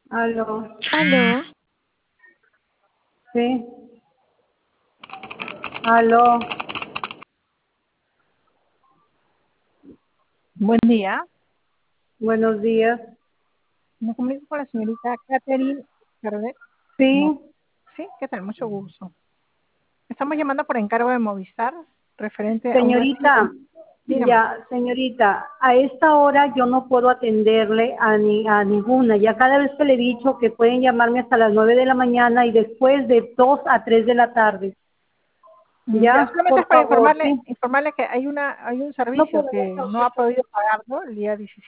Aló, Aló, sí, aló, buen día. buenos días. Me comunico con la señorita Catherine Cardet. No, Sí, sí, ¿qué tal? Mucho gusto. Estamos llamando por encargo de Movistar, referente a un recibo. señorita, Dígame. ya, señorita, a esta hora yo no puedo atenderle a ninguna. Ya cada vez que le he dicho que pueden llamarme hasta las 9 de la mañana y después de 2 a 3 de la tarde. Ya, Ya, solamente es por para favor, informarle, sí. informarle que hay un No servicio puedo, que no ha podido pagarlo el día 17.